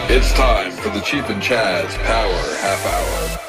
It's time for the Chief and Chaz Power Half Hour.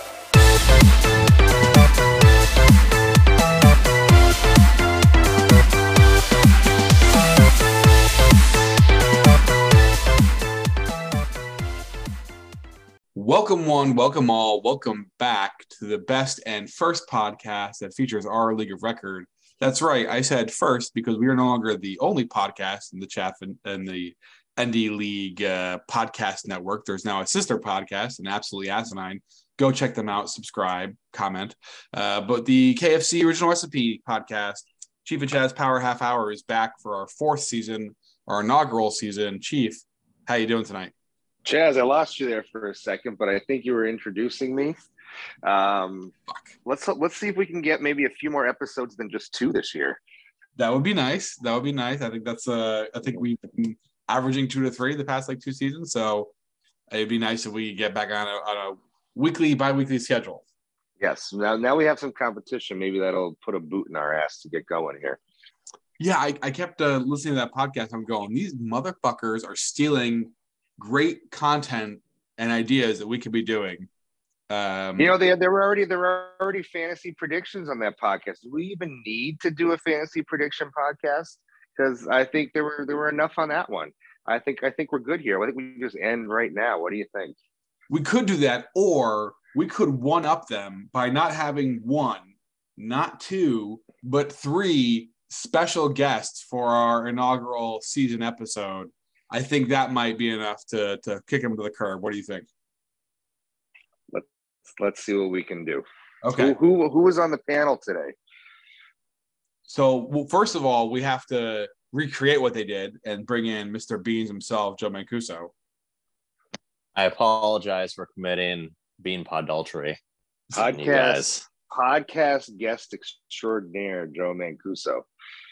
Welcome one, welcome all, welcome back to the best and first podcast that features our league of record. That's right, I said first because we are no longer the only podcast in the Chaff and the ND League podcast network. There's now a sister podcast, and Absolutely Asinine. Go check them out, subscribe, comment. But the KFC Original Recipe podcast, Chief and Chaz Power Half Hour, is back for our fourth season, our inaugural season. Chief, how you doing tonight? Chaz, I lost you there for a second, but I think you were introducing me. Let's see if we can get maybe a few more episodes than just 2 this year. That would be nice. I think that's I think we've been averaging 2 to 3 the past 2 seasons. So it'd be nice if we get back on a weekly, bi-weekly schedule. Yes. Now we have some competition. Maybe that'll put a boot in our ass to get going here. Yeah, I kept listening to that podcast. I'm going, these motherfuckers are stealing great content and ideas that we could be doing. There were already fantasy predictions on that podcast. Do we even need to do a fantasy prediction podcast? Because I think there were enough on that one. I think we're good here. I think we can just end right now. What do you think? We could do that, or we could one up them by not having 1, not 2, but 3 special guests for our inaugural season episode. I think that might be enough to kick him to the curb. What do you think? Let's see what we can do. Okay. Who was on the panel today? So, first of all, we have to recreate what they did and bring in Mr. Beans himself, Joe Mancuso. I apologize for committing bean podultery. Podcast guest extraordinaire, Joe Mancuso.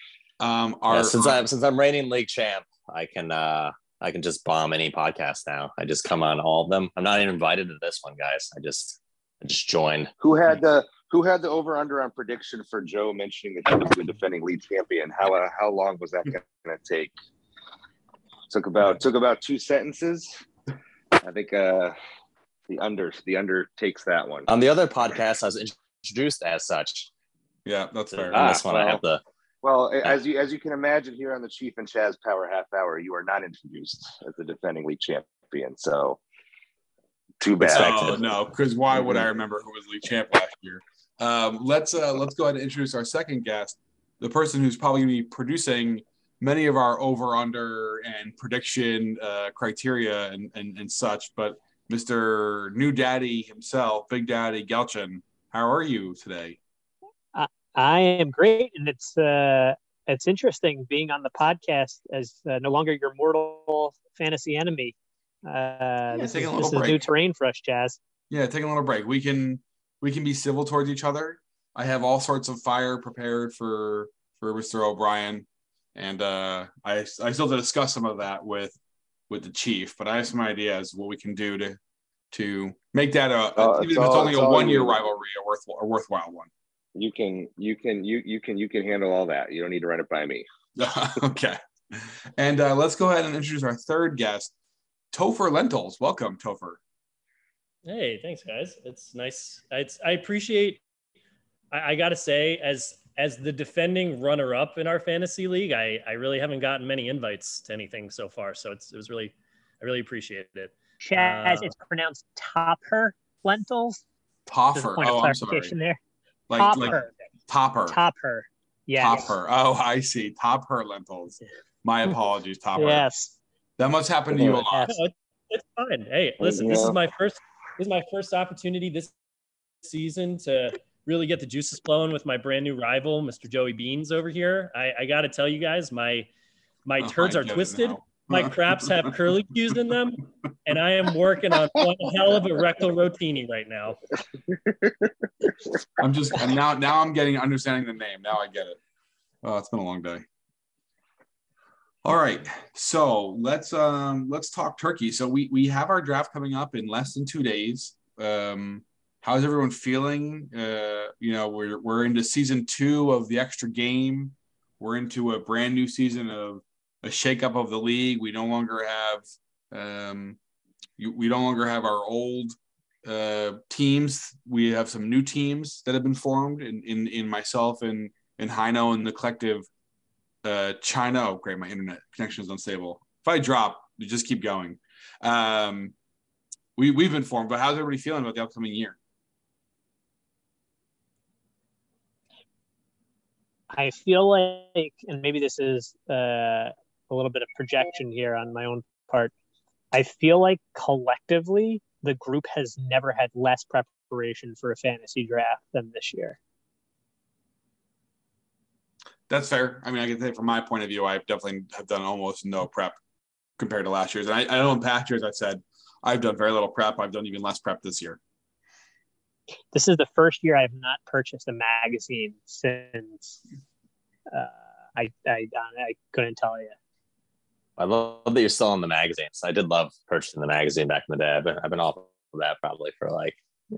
Since I'm reigning league champ, I can just bomb any podcast now. I just come on all of them. I'm not even invited to this one, guys. I just joined. Who had the over under on prediction for Joe mentioning that he was the defending league champion? How long was that going to take? Took about 2 sentences. I think the under takes that one. On the other podcast, I was introduced as such. Yeah, that's fair. On this one, I have the. Well, as you can imagine, here on the Chief and Chaz Power Half Hour, you are not introduced as the defending league champion. So, too bad. Oh no, because why would I remember who was league champ last year? Let's go ahead and introduce our second guest, the person who's probably going to be producing many of our over/under and prediction criteria and such. But Mr. New Daddy himself, Big Daddy Gelchin, how are you today? I am great, and it's interesting being on the podcast as no longer your mortal fantasy enemy. This is new terrain for us, Chaz. Yeah, taking a little break. We can be civil towards each other. I have all sorts of fire prepared for Mr. O'Brien, and I still have to discuss some of that with the Chief. But I have some ideas what we can do to make that even if it's only a 1-year rivalry, a worthwhile one. You can handle all that. You don't need to run it by me. Okay. And let's go ahead and introduce our third guest, Topher Lentils. Welcome, Topher. Hey, thanks, guys. It's nice. I appreciate. I got to say, as the defending runner-up in our fantasy league, I really haven't gotten many invites to anything so far. So I really appreciate it. Chaz, it's pronounced Topher Lentils. Topher. Oh, I'm sorry. There. Topper. Yes. Topper. Oh, I see. Topper Lentils. My apologies, Topper. Yes. That must happen to you a lot. No, it's fine. Hey, listen, this is my first opportunity this season to really get the juices flowing with my brand new rival, Mr. Joey Beans over here. I got to tell you guys, my turds are twisted. My craps have curlicues in them, and I am working on one hell of a rectal rotini right now. Now I'm understanding the name. Now I get it. Oh, it's been a long day. All right, so let's talk turkey. So we have our draft coming up in less than 2 days. How's everyone feeling? We're into season 2 of the extra game. We're into a brand new season of a shakeup of the league. We no longer have We no longer have our old teams. We have some new teams that have been formed in myself and Heino and the collective China. Oh, great. My internet connection is unstable. If I drop, you just keep going. We've been formed, but how's everybody feeling about the upcoming year? I feel like, and maybe this is a little bit of projection here on my own part, I feel like collectively the group has never had less preparation for a fantasy draft than this year. That's fair. I mean, I can say from my point of view, I definitely have done almost no prep compared to last year's. And I know in past years, I said I've done very little prep. I've done even less prep this year. This is the first year I've not purchased a magazine since I couldn't tell you. I love that you're still on the magazines. I did love purchasing the magazine back in the day. I've been off of that probably for like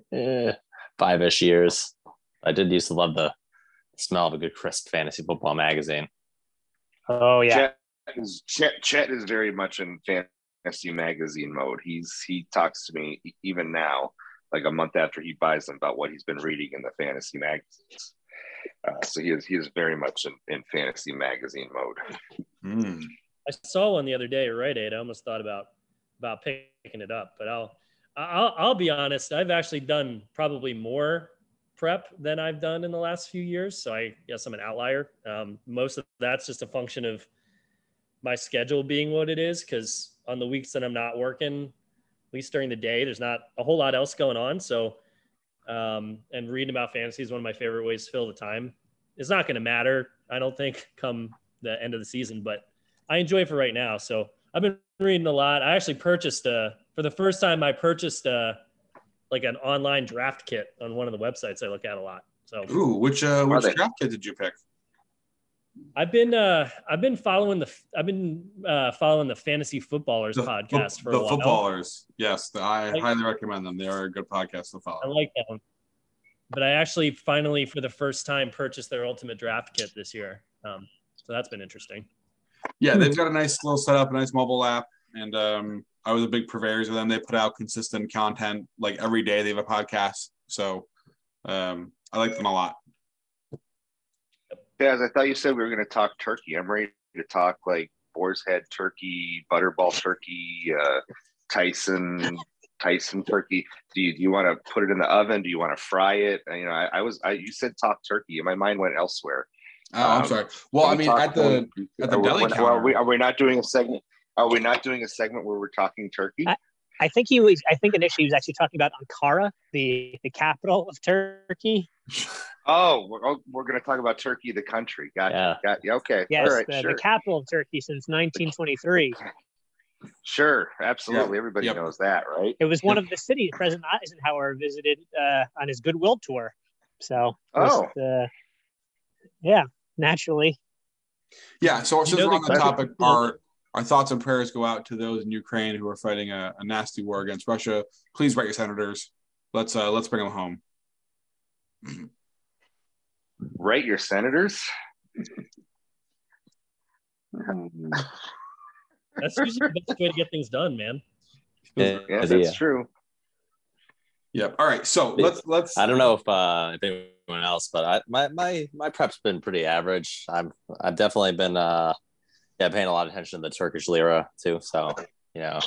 5-ish years. I did used to love the smell of a good crisp fantasy football magazine. Oh yeah. Chet is very much in fantasy magazine mode. He talks to me even now, like a month after he buys them, about what he's been reading in the fantasy magazines. So he is very much in fantasy magazine mode. I saw one the other day, right, Ade? I almost thought about picking it up, but I'll be honest. I've actually done probably more prep than I've done in the last few years. So I guess I'm an outlier. Most of that's just a function of my schedule being what it is. Cause on the weeks that I'm not working, at least during the day, there's not a whole lot else going on. So, and reading about fantasy is one of my favorite ways to fill the time. It's not going to matter, I don't think, come the end of the season, but I enjoy it for right now. So I've been reading a lot. I actually purchased for the first time, I purchased like an online draft kit on one of the websites I look at a lot. So, which draft kit did you pick? I've been following the Fantasy Footballers podcast for a while. The Footballers, yes, I highly recommend them. They are a good podcast to follow. I like that one. But I actually finally, for the first time, purchased their Ultimate Draft kit this year. So that's been interesting. Yeah, they've got a nice little setup, a nice mobile app, and I was a big purveyors of them. They put out consistent content like every day. They have a podcast, so I like them a lot. Baz, I thought you said we were going to talk turkey. I'm ready to talk like boar's head turkey, butterball turkey, Tyson turkey. Do you want to put it in the oven? Do you want to fry it? You know, you said talk turkey, and my mind went elsewhere. Oh, I'm sorry. Well, I mean, at the deli counter. Are we not doing a segment? Are we not doing a segment where we're talking turkey? I think initially he was actually talking about Ankara, the capital of Turkey. Oh, we're going to talk about Turkey, the country. Gotcha. Yeah. Okay. Yes, all right, the capital of Turkey since 1923. Sure, absolutely. Everybody knows that, right? It was one of the cities President Eisenhower visited on his goodwill tour. So, naturally. Yeah. So since we're on the topic, our thoughts and prayers go out to those in Ukraine who are fighting a nasty war against Russia. Please write your senators. Let's bring them home. Write your senators. That's usually the best way to get things done, man. Yeah, that's true. Yep. All right. So let's. I don't know if anyone else, but my prep's been pretty average. I've definitely been paying a lot of attention to the Turkish lira too. So Did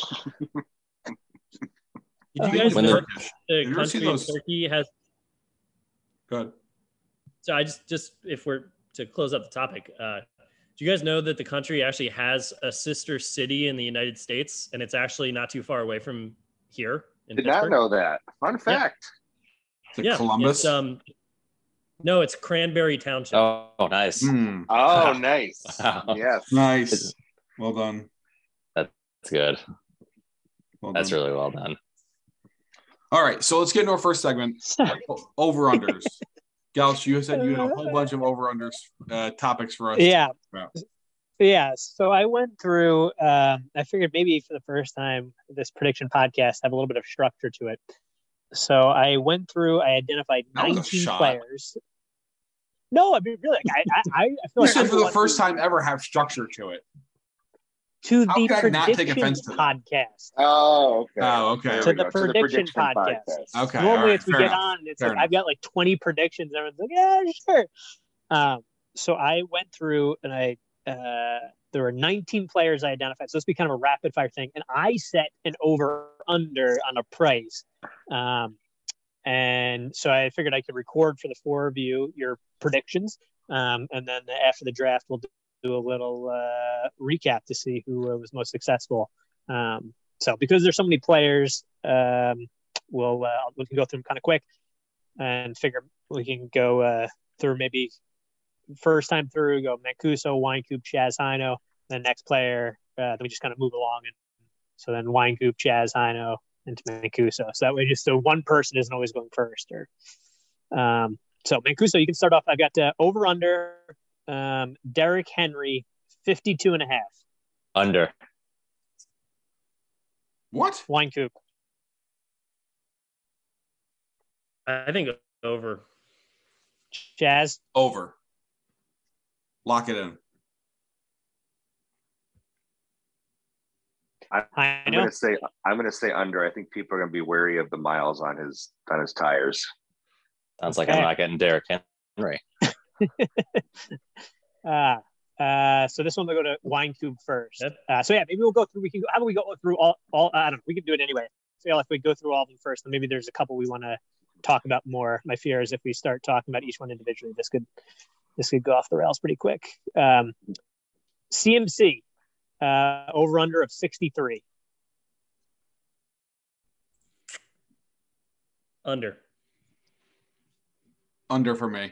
you guys know the country of Turkey has? Go ahead. So I just if we're to close up the topic, do you guys know that the country actually has a sister city in the United States, and it's actually not too far away from here? Did not know that. Fun fact. Yeah. Columbus. No, it's Cranberry Township. Oh, nice. Oh, nice. Wow. Yes. Nice. Well done. That's good. That's really well done. All right, so let's get into our first segment. Over-unders. Gals, you said you had a whole bunch of over-unders topics for us. Yeah. So I went through, I figured maybe for the first time, this prediction podcast have a little bit of structure to it. So I went through, I identified 19 players. No, I mean, really, I feel you said for the first time ever have structure to it. to How the can I not take prediction offense to that? podcast. Oh, okay. Oh, okay. There To we the go. prediction podcast. Okay. Normally, all right, it's we fair get enough. on. It's Fair like enough. I've got like 20 predictions. Everyone's like, yeah, sure. So I went through and there were 19 players I identified. So this be kind of a rapid fire thing, and I set an over under on a price. And so I figured I could record for the four of you your predictions, and then after the draft, we'll do a little recap to see who was most successful. So because there's so many players, we can go through them kind of quick and figure we can go through maybe first time through, go Mancuso, Winecoop, Chaz Hino. Then next player, then we just kind of move along. And so then Winecoop, Chaz Hino into Mancuso. So that way just so one person isn't always going first. So Mancuso, you can start off. I've got over under Derrick Henry, 52.5. Under. What? Winecoop. I think over. Chaz. Over. Lock it in. I'm gonna say under. I think people are gonna be wary of the miles on his tires. Sounds like I'm not getting Derrick Henry. So this one will go to Winecoop first. Yep. So yeah, maybe we'll go through. How about we go through all? I don't know. We can do it anyway. So if we go through all of them first, then maybe there's a couple we want to talk about more. My fear is if we start talking about each one individually, this could go off the rails pretty quick. CMC. Over under of 63. Under for me.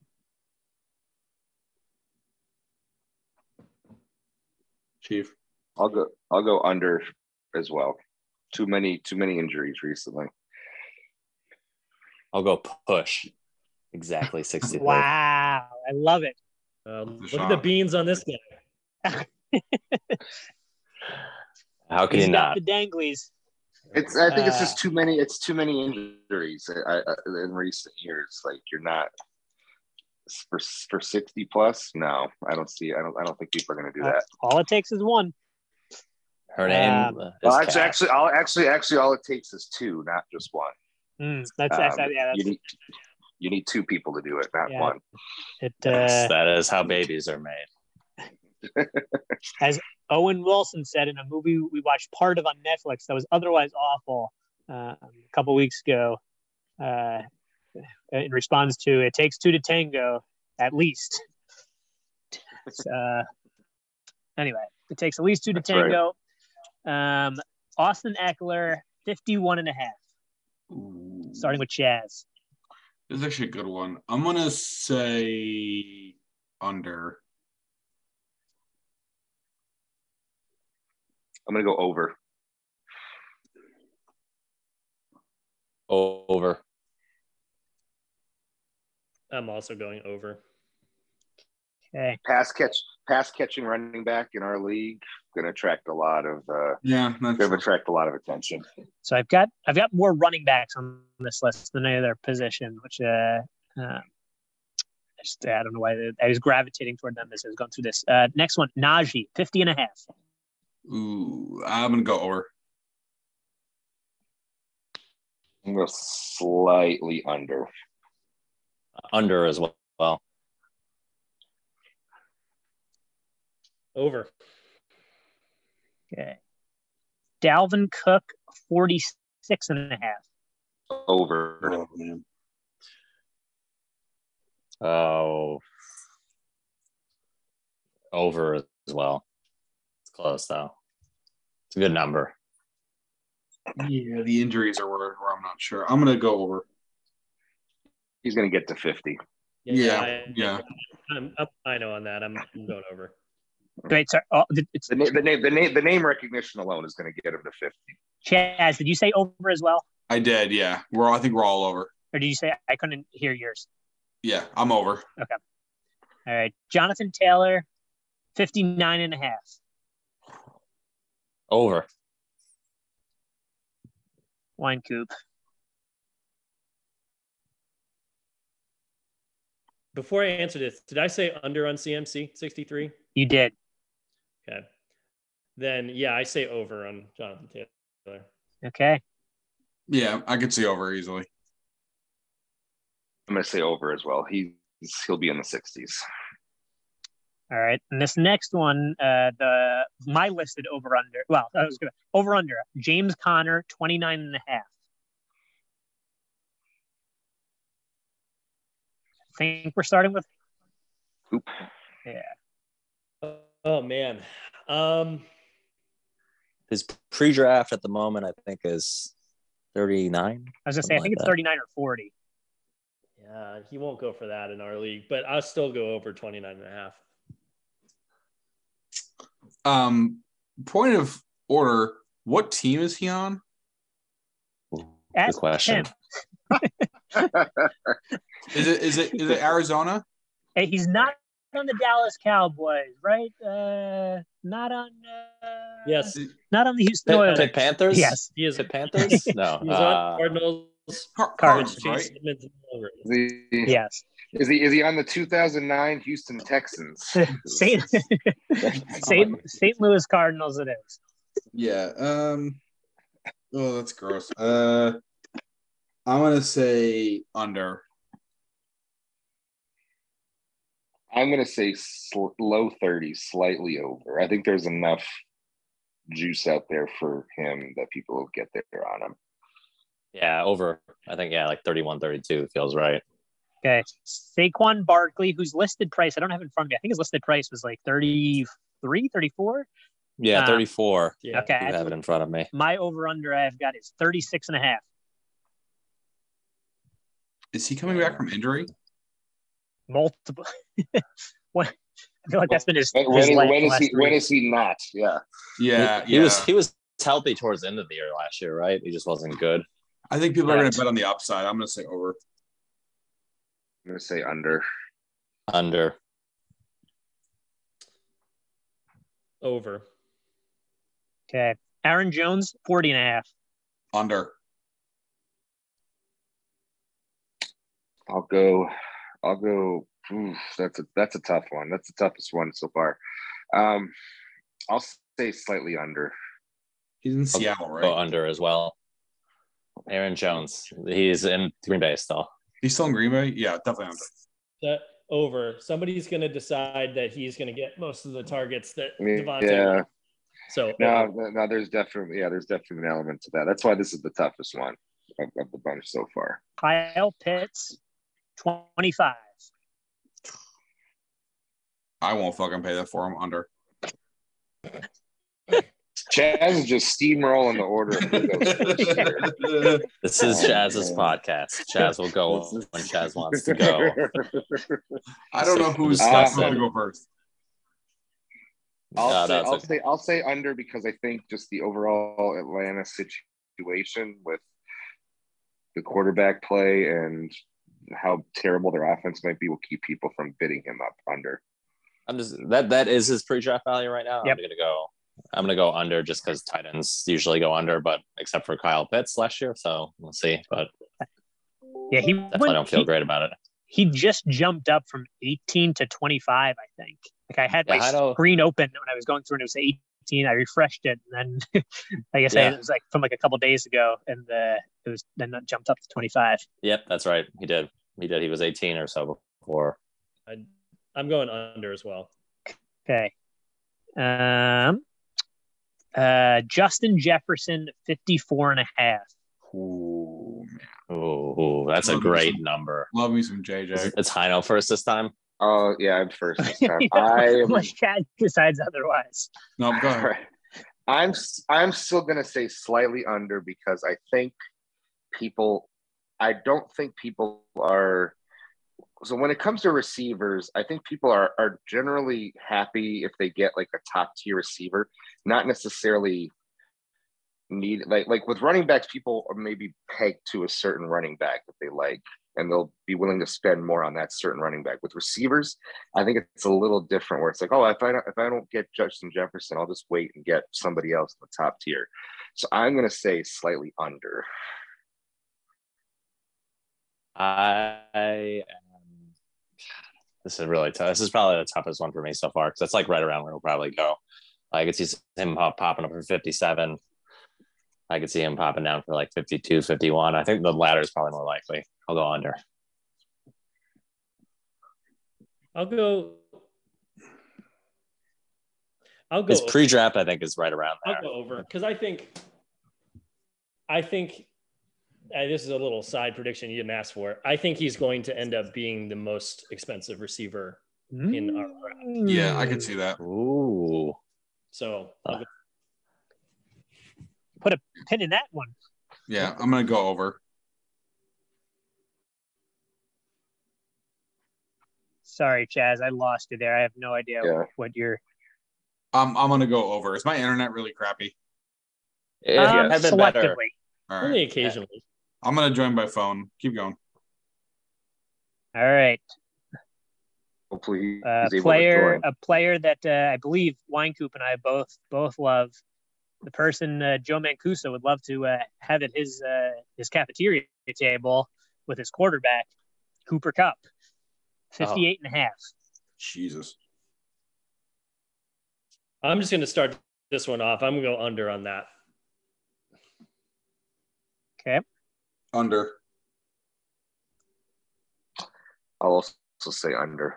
Chief. I'll go under as well. Too many injuries recently. I'll go push. Exactly 63. Wow, I love it. Look at the beans on this guy. How can He's you got not? the danglies. I think it's just too many. It's too many injuries in recent years. Like you're not for 60 plus. No, I don't see. I don't think people are going to do that. All it takes is one. Her name. Well, actually, all it takes is two, not just one. You need two people to do it, not one. That is how babies are made. As Owen Wilson said in a movie we watched part of on Netflix that was otherwise awful a couple weeks ago, in response to "It takes two to tango," at least. Anyway, it takes at least two to tango. Right. Austin Eckler, 51.5. Starting with Chaz. This is actually a good one. I'm gonna say under. I'm going to go over. Over. I'm also going over. Okay. Pass catching running back in our league going to attract a lot of attract a lot of attention. So I've got more running backs on this list than any other position, which I don't know why I was gravitating toward them as I was going through this. Next one, Najee, 50.5. Ooh, I'm gonna go over. I'm gonna go slightly under. Under as well. Over. Okay. Dalvin Cook, 46.5. Over. Oh, man. Oh. Over as well. It's close though. It's a good number. Yeah, the injuries are where I'm not sure. I'm gonna go over. He's gonna get to 50. Yeah. I know on that. I'm going over. Wait, sorry. It's the name recognition alone is going to get him to 50. Chaz, did you say over as well? I did. Yeah, I think we're all over. Or did you say I couldn't hear yours? Yeah, I'm over. Okay. All right, Jonathan Taylor, 59.5. Over. Winecoop. Before I answer this, did I say under on CMC 63? You did. Okay. then yeah, I say over on Jonathan Taylor. Okay. Yeah, I could see over easily. I'm going to say over as well. He'll be in the 60s. All right. And this next one, my listed over under. Well, I was gonna over under James Conner, 29.5. I think we're starting with Oop. Yeah. Oh man. His pre-draft at the moment, I think, is 39. I was gonna say, I think it's 39 or 40. Yeah, he won't go for that in our league, but I'll still go over 29.5. Point of order, what team is he on? Good question. Is it Arizona? Hey, he's not on the Dallas Cowboys, right? Not on Yes. Not on the Houston Oilers. Pitt Panthers? Yes. He is Panthers? No. He's on Cardinals. Cardinals, right? Yes. Is he on the 2009 Houston Texans? St. Louis Cardinals it is. Yeah. Oh, that's gross. I'm gonna say under. I'm going to say low 30s, slightly over. I think there's enough juice out there for him that people will get there on him. Yeah, over. I think, like 31, 32 feels right. Okay. Saquon Barkley, whose listed price, I don't have it in front of me. I think his listed price was like 33, 34. Yeah, 34. Yeah. Okay. I have it in front of me. My over-under I've got is 36.5. Is he coming back from injury? Multiple. I feel like that's been his when is he not? Yeah. Yeah. He was healthy towards the end of the year last year, right? He just wasn't good. I think people are going to bet on the upside. I'm going to say over. I'm going to say under. Under. Over. Okay. Aaron Jones, 40.5. Under. I'll go. Oof, that's a tough one. That's the toughest one so far. I'll say slightly under. He's in Seattle, right? Go under as well. Aaron Jones. He's in Green Bay still. He's still in Green Bay? Yeah, definitely under. Over. Somebody's going to decide that he's going to get most of the targets that Devontae. Yeah. So no, there's definitely an element to that. That's why this is the toughest one of the bunch so far. Kyle Pitts, 25. I won't fucking pay that for him. Under. Chaz is just steamrolling the order. This is Chaz's podcast. Chaz will go when Chaz wants to go. I don't know who's supposed to go first. I'll say under because I think just the overall Atlanta situation with the quarterback play and how terrible their offense might be will keep people from bidding him up under. I'm just that is his pre-draft value right now. Yep. I'm gonna go under just because tight ends usually go under, but except for Kyle Pitts last year, so we'll see. But yeah, he definitely don't feel great about it. He just jumped up from 18 to 25, I think. Like I had my screen open when I was going through and it was 18. I refreshed it and then it was like from like a couple days ago and it was then jumped up to 25. Yep, that's right. He did. He was 18 or so before. I'm going under as well. Okay. Justin Jefferson, 54.5. Ooh, man. Ooh, that's a great number. Love me some JJ. It's Heino first this time. Oh yeah, I'm first this time. Unless Chad decides otherwise. No, go ahead. I'm still gonna say slightly under because I don't think people are. So when it comes to receivers, I think people are generally happy if they get like a top tier receiver, not necessarily need like with running backs, people are maybe pegged to a certain running back that they like, and they'll be willing to spend more on that certain running back. With receivers, I think it's a little different where it's like, oh, if I don't get Justin Jefferson, I'll just wait and get somebody else in the top tier. So I'm going to say slightly under. This is really tough. This is probably the toughest one for me so far because that's like right around where we'll probably go. I could see him popping up for 57. I could see him popping down for like 52, 51. I think the latter is probably more likely. I'll go under. I'll go. His pre-draft, I think, is right around there. I'll go over because I think this is a little side prediction you didn't ask for. I think he's going to end up being the most expensive receiver in our draft. Yeah, I can see that. Ooh. So put a pin in that one. Yeah, I'm going to go over. Sorry, Chaz, I lost you there. I have no idea what you're. I'm going to go over. Is my internet really crappy? I've been selectively. better. All right. only occasionally. I'm going to join by phone. Keep going. All right. Hopefully, A he's able to join. player that I believe Winecoop and I both love. The person Joe Mancuso would love to have at his cafeteria table with his quarterback, Cooper Kupp, 58.5. Jesus. I'm just going to start this one off. I'm going to go under on that. Okay. Under. I'll also say under.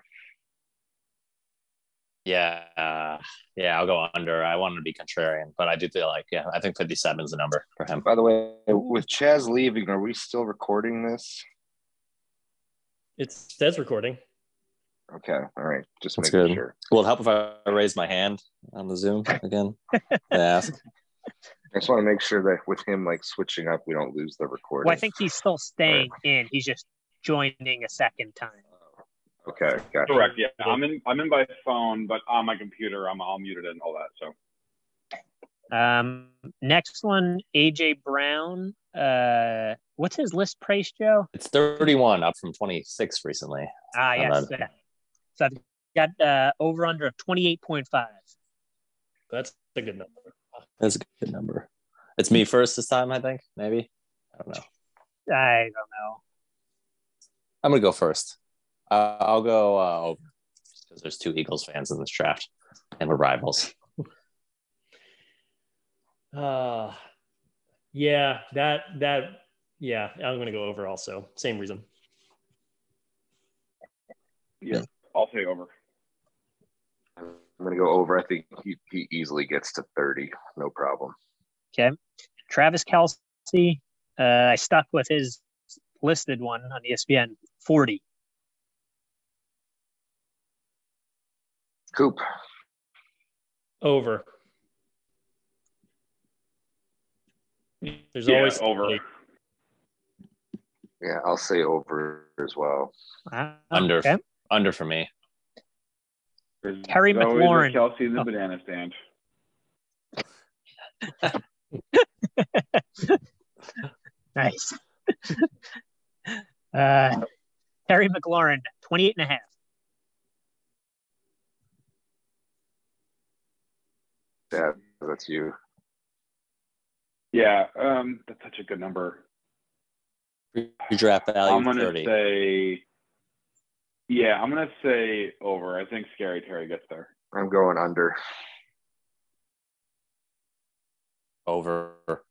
Yeah, I'll go under. I want to be contrarian, but I do feel like, I think 57 is the number for him. By the way, with Chaz leaving, are we still recording this? It says recording. Okay, all right. Just That's making good. sure. Will it help if I raise my hand on the Zoom again? I ask. I just want to make sure that with him like switching up, we don't lose the recording. Well, I think he's still staying in. He's just joining a second time. Okay, gotcha. Correct. Yeah, I'm in by phone, but on my computer, I'm all muted and all that. So. Next one, AJ Brown. What's his list price, Joe? It's 31, up from 26 recently. Yes. So I've got over under of 28.5. That's a good number. That's a good number. It's me first this time, I think. Maybe. I don't know. I don't know. I'm going to go first. I'll go over because there's 2 Eagles fans in this draft, and we're rivals. I'm going to go over also. Same reason. Yeah, I'll say over. I'm going to go over. I think he easily gets to 30. No problem. Okay. Travis Kelce. I stuck with his listed one on ESPN, 40. Coop. Over. There's always over. Yeah, I'll say over as well. Under. Okay. Under for me. Terry McLaurin. Kelsey in the banana stand. Nice. Terry McLaurin, 28.5. Yeah, that's you. Yeah, that's such a good number. Draft value I'm gonna 30. I'm gonna say over. I think Scary Terry gets there. I'm going under. Over.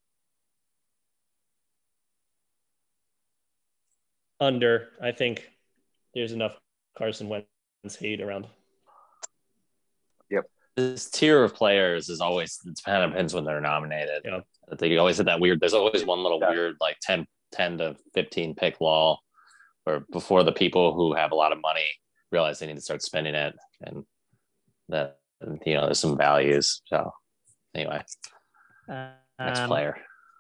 Under. I think there's enough Carson Wentz hate around. Yep. This tier of players is always, it kind of depends when they're nominated. Yeah. I think you always hit that weird, there's always one little weird like 10 to 15 pick lull or before the people who have a lot of money realize they need to start spending it, and that, there's some values. So anyway, next player.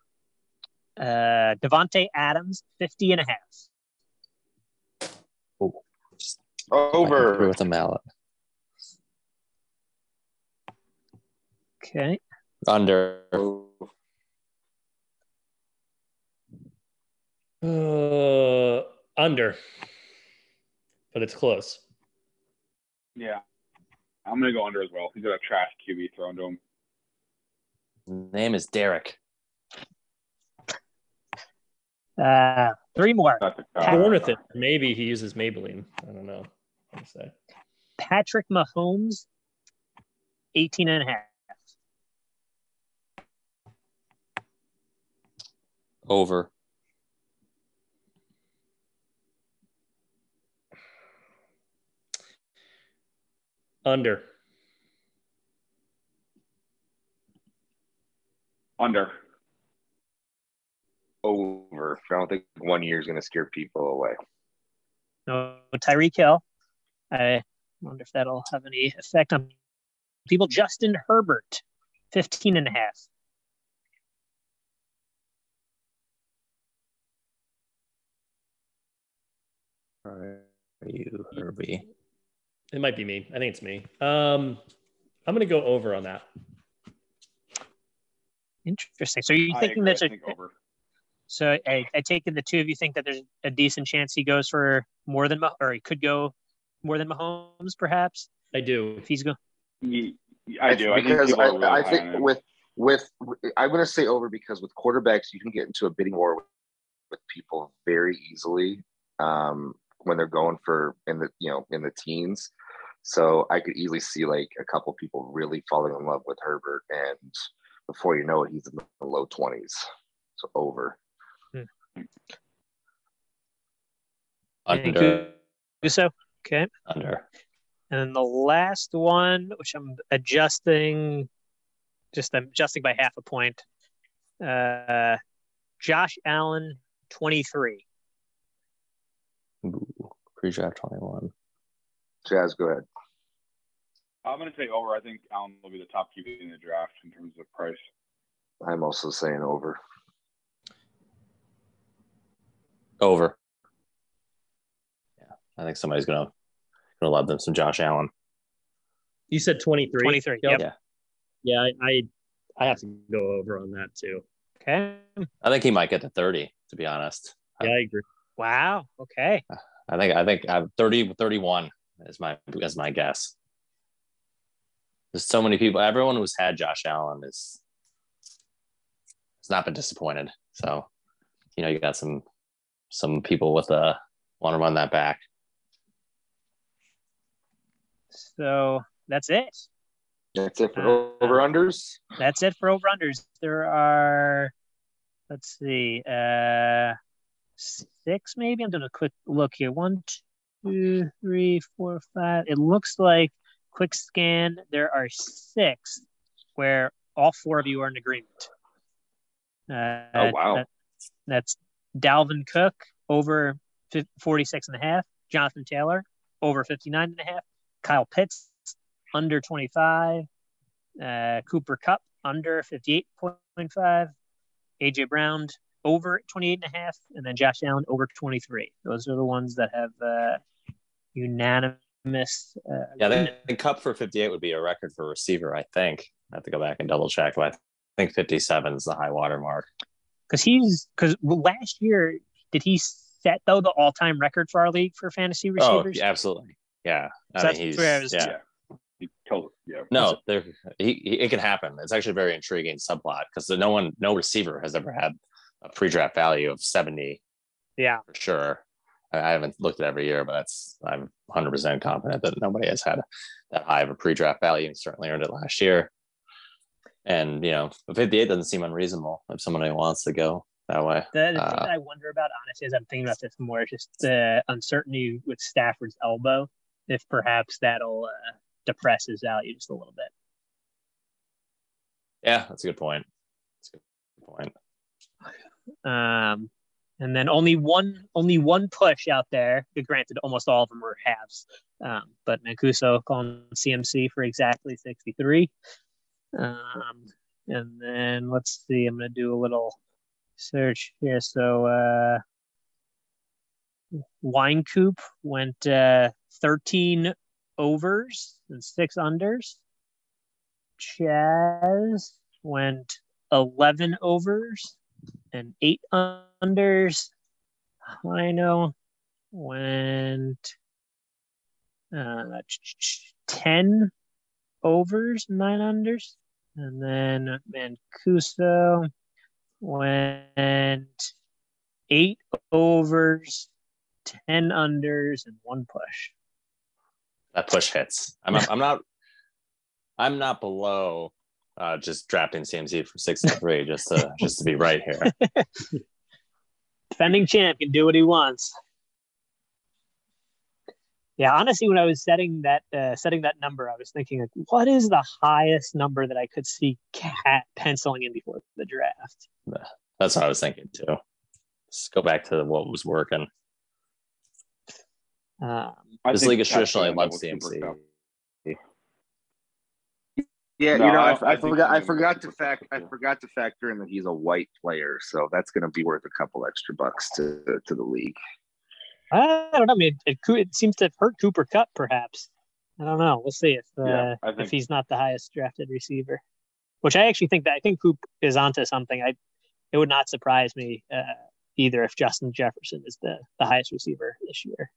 Devontae Adams, 50.5. Over. With a mallet. Okay. Under. Under. But it's close. Yeah. I'm going to go under as well. He's got a trash QB thrown to him. Name is Derek. 3 more. Jonathan. Maybe he uses Maybelline. I don't know. What to say. Patrick Mahomes, 18.5. Over. Under. Under. Over. I don't think 1 year is going to scare people away. No, Tyreek Hill. I wonder if that'll have any effect on people. Justin Herbert, 15.5. Are you, Herbie? It might be me. I think it's me. I'm going to go over on that. Interesting. So you're thinking that? I think over. So I take it the two of you think that there's a decent chance he goes for more than, or he could go more than Mahomes, perhaps. I do. If he's going. I do. Because I think with I'm going to say over because with quarterbacks you can get into a bidding war with people very easily when they're going for in the teens. So I could easily see like a couple people really falling in love with Herbert, and before you know it, he's in the low 20s. So over. Under. So okay. Under. And then the last one, which I'm adjusting by half a point. Josh Allen, 23. Ooh, pre-draft 21. Jazz, go ahead. I'm going to say over. I think Allen will be the top QB in the draft in terms of price. I'm also saying over. Over. Yeah, I think somebody's gonna love them some Josh Allen. You said 23. 23. Yep. Yeah. I have to go over on that too. Okay. I think he might get to 30. To be honest. Yeah, I agree. Wow. Okay. I think 30, 31 is my guess. There's so many people. Everyone who's had Josh Allen has not been disappointed. So, you got some people with want to run that back. So that's it. That's it for over-unders? That's it for over-unders. There are, let's see, 6 maybe? I'm doing a quick look here. 1, 2, 3, 4, 5. It looks like, quick scan, there are 6 where all 4 of you are in agreement. Oh, wow. That's Dalvin Cook, over 46.5. Jonathan Taylor, over 59.5. Kyle Pitts, under 25. Cooper Kupp, under 58.5. AJ Brown, over 28.5. And then Josh Allen, over 23. Those are the ones that have unanimous. I think Kupp for 58 would be a record for receiver, I think. I have to go back and double check, but I think 57 is the high water mark. Because last year, did he set, though, the all-time record for our league for fantasy receivers? Oh, absolutely. Yeah. So He killed it. Yeah. No, it can happen. It's actually a very intriguing subplot because no receiver has ever had a pre-draft value of 70. Yeah. For sure. I haven't looked at every year, but I'm 100% confident that nobody has had that high of a pre-draft value. And certainly earned it last year. And, 58 doesn't seem unreasonable if somebody wants to go that way. The thing that I wonder about, honestly, as I'm thinking about this more, is just the uncertainty with Stafford's elbow, if perhaps that'll depress his value just a little bit. Yeah, that's a good point. And then only one push out there. Granted, almost all of them were halves. But Mancuso calling CMC for exactly 63. And then let's see, I'm going to do a little search here. So Wine Coop went 13 overs and 6 unders. Chaz went 11 overs and 8 unders. Hino went 10 overs, 9 unders. And then Mancuso went 8 overs, 10 unders, and 1 push. That push hits. I'm not below just drafting CMC for 63 just to be right here. Defending champ can do what he wants. Yeah, honestly, when I was setting that number, I was thinking, like, what is the highest number that I could see Cat penciling in before the draft? That's what I was thinking too. Let's go back to what was working. This league is traditionally love CMC. Yeah, No, I forgot to factor in that he's a white player, so that's going to be worth a couple extra bucks to the league. I don't know. I mean, it seems to have hurt Cooper Kupp, perhaps. I don't know. We'll see if he's not the highest drafted receiver, which I actually think Coop is onto something. It would not surprise me either if Justin Jefferson is the highest receiver this year.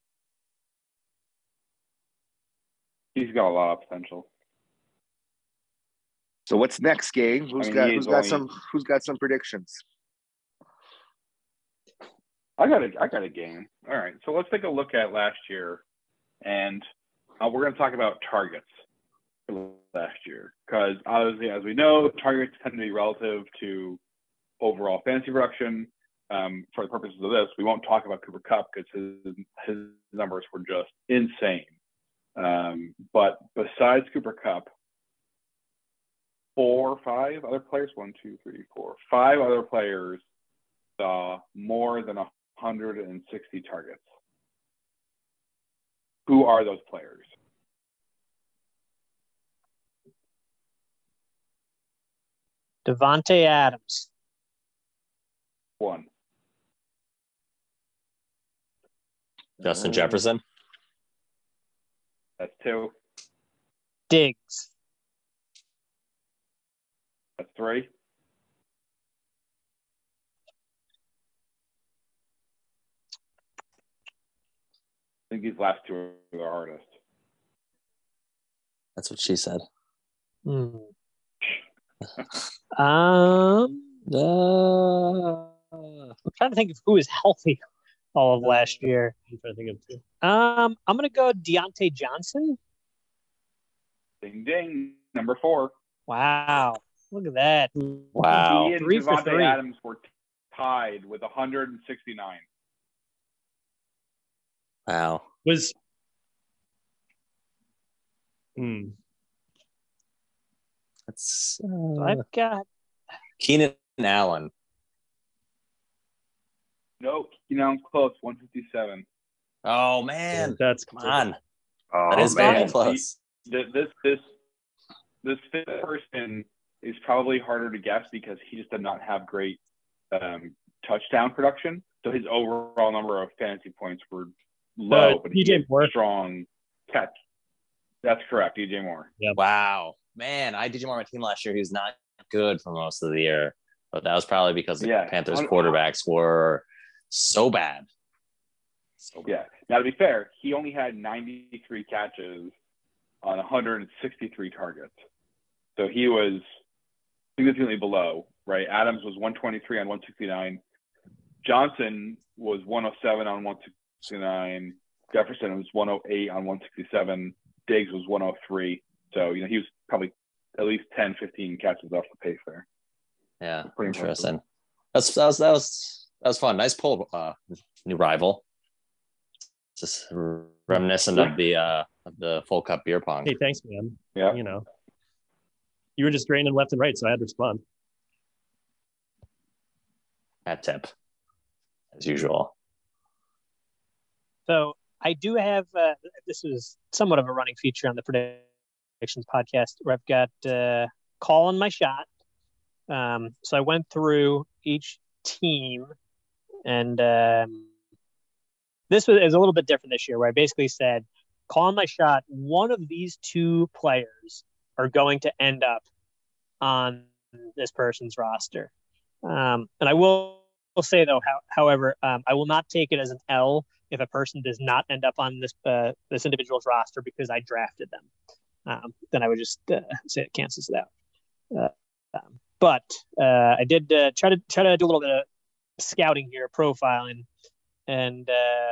He's got a lot of potential. So what's next, gang? Who's got some predictions? I got a game. All right, so let's take a look at last year, and we're going to talk about targets for last year because obviously, as we know, targets tend to be relative to overall fantasy production. For the purposes of this, we won't talk about Cooper Kupp because his numbers were just insane. But besides Cooper Kupp, 5 other players, 5 other players saw more than 160 targets. Who are those players? Davante Adams. 1. Justin Jefferson. That's 2. Diggs. That's 3. I think these last 2 are the hardest. That's what she said. I'm trying to think of who is healthy all of last year. I'm trying to think of 2. I'm gonna go Deontay Johnson. Ding ding, number 4. Wow, look at that! Wow, He and 3 for Davante 3. Adams were tied with 169. Wow. Was That's I've got Keenan Allen. Nope, I'm close. 157. Oh man, that's come on. Oh, That is very close. This fifth person is probably harder to guess because he just did not have great touchdown production. So his overall number of fantasy points were low, but he had strong catch. That's correct, DJ Moore. Yep. Wow, man, I had DJ Moore on my team last year. He was not good for most of the year, but that was probably because the Panthers quarterbacks were so bad. Yeah. Now, to be fair, he only had 93 catches on 163 targets. So he was significantly below, right? Adams was 123 on 169. Johnson was 107 on 169. Jefferson was 108 on 167. Diggs was 103. So, he was probably at least 10, 15 catches off the pace there. Yeah, interesting. That was fun. Nice pull, new rival. Just reminiscent of the full cup beer pong. Hey, thanks, man. Yeah. You were just draining left and right, so I had to respond. Hat tip, as usual. So I do have this is somewhat of a running feature on the predictions podcast where I've got calling my shot. So I went through each team, and this was a little bit different this year, where I basically said, calling my shot, one of these 2 players are going to end up on this person's roster. And I will say, though, however, I will not take it as an L if a person does not end up on this individual's roster because I drafted them. Then I would just say it cancels it out. But I did try to do a little bit of scouting here, profiling, and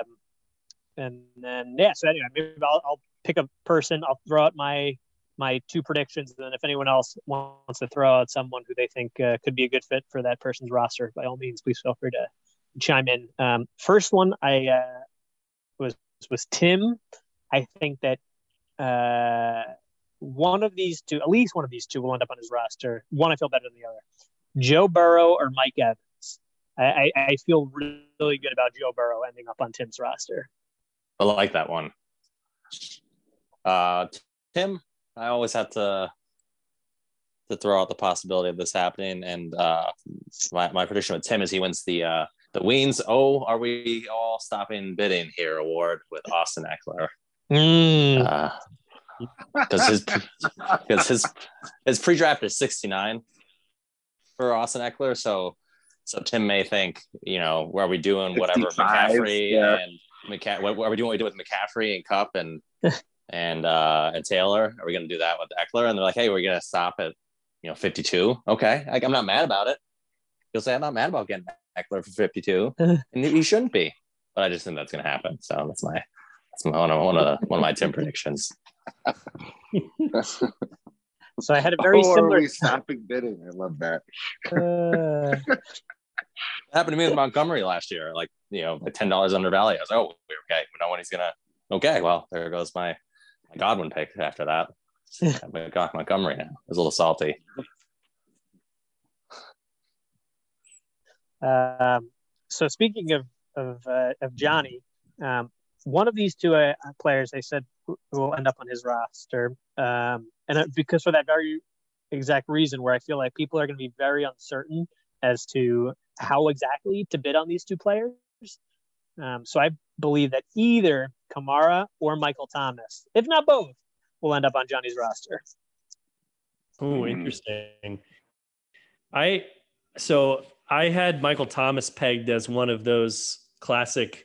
then so anyway, maybe I'll pick a person. I'll throw out my 2 predictions, and then if anyone else wants to throw out someone who they think could be a good fit for that person's roster, by all means, please feel free chime in. First one was Tim. I think that one of these two, at least one of these two, will end up on his roster. One I feel better than the other. Joe Burrow or Mike Evans. I feel really good about Joe Burrow ending up on Tim's roster. I like that one. Tim, I always have to throw out the possibility of this happening, and my prediction with Tim is he wins the Weens. Oh, are we all stopping bidding here? Award with Austin Eckler. Because his pre-draft is 69 for Austin Eckler, so Tim may think, are we doing whatever McCaffrey and what are we doing? What we do with McCaffrey and Kupp and Taylor? Are we going to do that with Eckler? And they're like, hey, we're going to stop at 52. Okay, I'm not mad about it. He'll say I'm not mad about getting Eckler for 52, and he shouldn't be. But I just think that's going to happen. So that's one of my Tim predictions. So I had a very similar. Are we stopping bidding? I love that. It happened to me with Montgomery last year. Like $10 under value. I was like, oh, we're okay. We know when he's gonna. Okay, well there goes my Godwin pick after that. I got Montgomery now. It was a little salty. So speaking of Johnny, one of these two players, I said, will end up on his roster, and because for that very exact reason, where I feel like people are going to be very uncertain as to how exactly to bid on these two players. So I believe that either Kamara or Michael Thomas, if not both, will end up on Johnny's roster. Oh, interesting. I had Michael Thomas pegged as one of those classic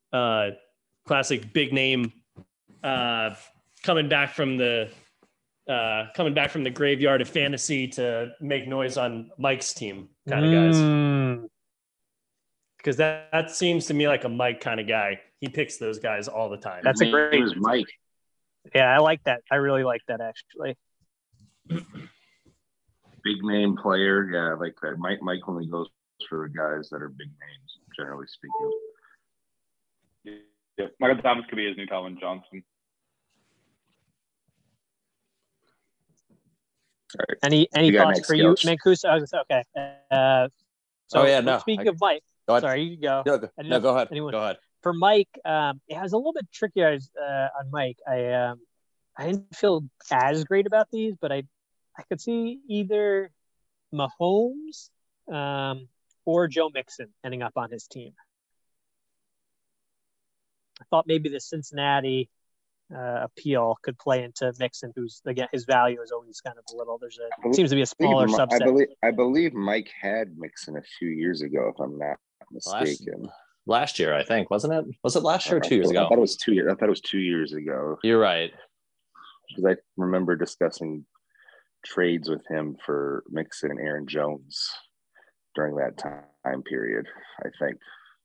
big name coming back from the graveyard of fantasy to make noise on Mike's team kind of guys. Because that seems to me like a Mike kind of guy. He picks those guys all the time. That's a great Mike. Yeah, I like that. I really like that, actually. Big name player. Yeah, I like that. Mike only goes for guys that are big names, generally speaking. Yeah, Michael Thomas could be his new Calvin Johnson. All right. Any thoughts for you, Mancuso? Okay. Speaking of Mike, sorry, you go. No, go ahead. Go ahead. For Mike, it was a little bit trickier on Mike. I didn't feel as great about these, but I could see either Mahomes or Joe Mixon ending up on his team. I thought maybe the Cincinnati appeal could play into Mixon, who's, again, his value is always kind of a little. Seems to be a smaller subset. I believe Mike had Mixon a few years ago, if I'm not mistaken. Last year, I think, wasn't it? Was it last year or 2 years ago? I thought it was 2 years. I thought it was 2 years ago. You're right. Because I remember discussing trades with him for Mixon and Aaron Jones during that time period, I think.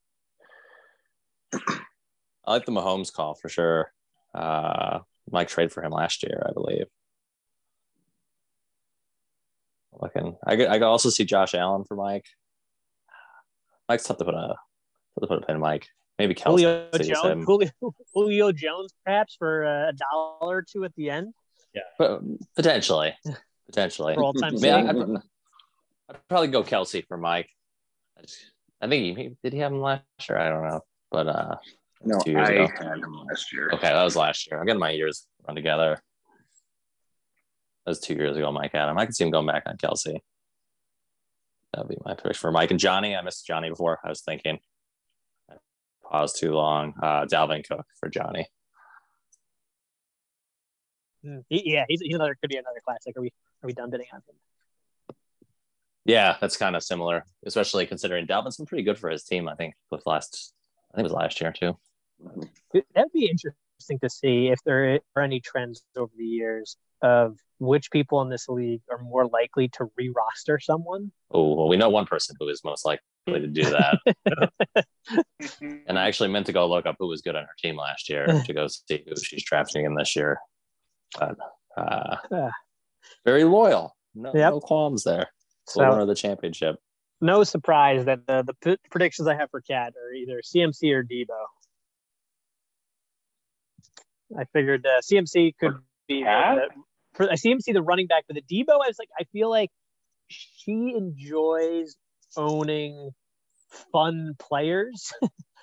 I like the Mahomes call for sure. Mike traded for him last year, I believe. I could also see Josh Allen for Mike. Mike's tough to put a pin in Mike. Maybe Kelsey. Julio Jones, perhaps for $1 or $2 at the end. Yeah, but potentially. For all time. I'd probably go Kelsey for Mike. I think did he have him last year? I don't know, but no, 2 years ago. I had him last year. Okay, that was last year. I'm getting my years run together. That was 2 years ago. Mike had him. I could see him going back on Kelsey. That'd be my prediction for Mike and Johnny. I missed Johnny before. I was thinking. I paused too long. Dalvin Cook for Johnny. Yeah, he's another. Could be another classic. Are we done bidding on him? Yeah, that's kind of similar, especially considering Dalvin's been pretty good for his team. I think it was last year too. That'd be interesting to see if there are any trends over the years of which people in this league are more likely to re-roster someone. Oh, well, we know one person who is most likely to do that. And I actually meant to go look up who was good on her team last year to go see who she's drafting in this year. But very loyal. No qualms there. So winner of the championship. no surprise that the predictions I have for Cat are either CMC or Debo. I figured CMC could be for CMC the running back, but the Debo I feel like she enjoys owning fun players,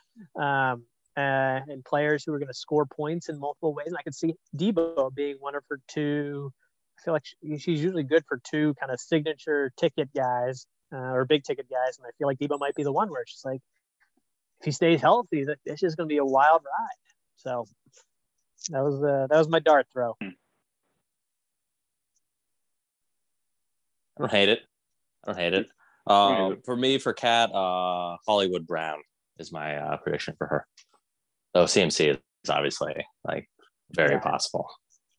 and players who are going to score points in multiple ways. And I could see Debo being one of her two. I feel like she's usually good for two kind of signature ticket guys or big ticket guys, and I feel like Debo might be the one where it's just like if he stays healthy, this is going to be a wild ride. So that was my dart throw. I don't hate it. For me, for Cat, Hollywood Brown is my prediction for her. Though CMC is obviously very possible.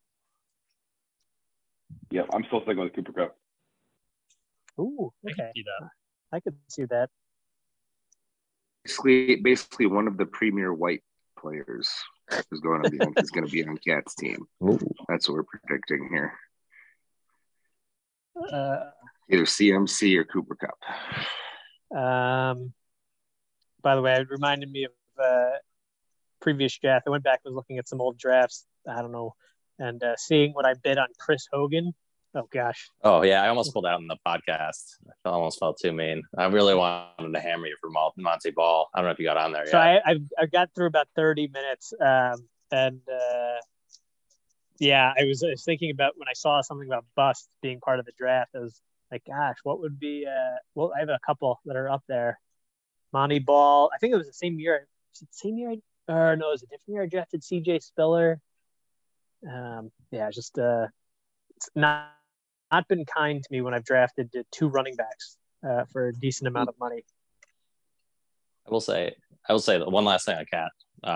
Yeah, I'm still sticking with Cooper Kupp. Ooh, okay. I could see that. Basically, one of the premier white players is going to be on Cat's team. Ooh. That's what we're predicting here. Either CMC or Cooper Kupp. By the way, it reminded me of previous draft. I went back and was looking at some old drafts. I don't know, and seeing what I bid on Chris Hogan. Oh gosh. Oh yeah, I almost pulled out in the podcast. I almost felt too mean. I really wanted to hammer you for Monty Ball. I don't know if you got on there yet. So I got through about 30 minutes, and I was thinking about when I saw something about bust being part of the draft. I was like, gosh, what would be? Well, I have a couple that are up there. Monty Ball. I think it was the same year. Was it the same year? Or no, it was a different year. I drafted CJ Spiller. Just it's not been kind to me when I've drafted two running backs for a decent amount of money. I will say the one last thing on Cat.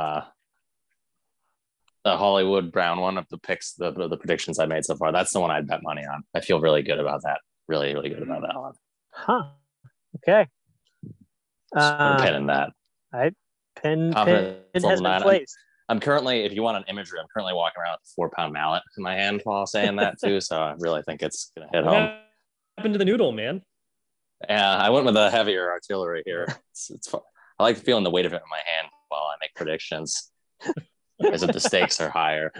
The Hollywood Brown one of the picks, the predictions I made so far. That's the one I'd bet money on. I feel really good about that. Really, really good about that one. Huh. Okay. Put a pin in that. Pin has been placed. I'm currently, if you want an imagery, I'm currently walking around with a 4-pound mallet in my hand while saying that too. So I really think it's going to hit home. What happened to the noodle, man? Yeah, I went with a heavier artillery here. It's fun. I like feeling the weight of it in my hand while I make predictions, as if the stakes are higher.